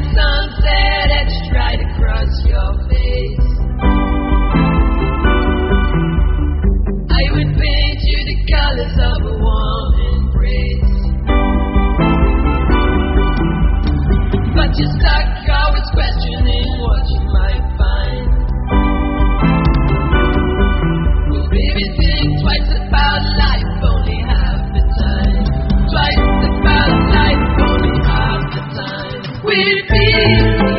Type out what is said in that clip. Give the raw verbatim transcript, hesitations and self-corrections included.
sunset etched right across your face. I would paint you the colors of a warm embrace. But you're stuck always questioning what you might find. Well, baby, think twice about life, only half the time. Twice about life, only half the time. We'd be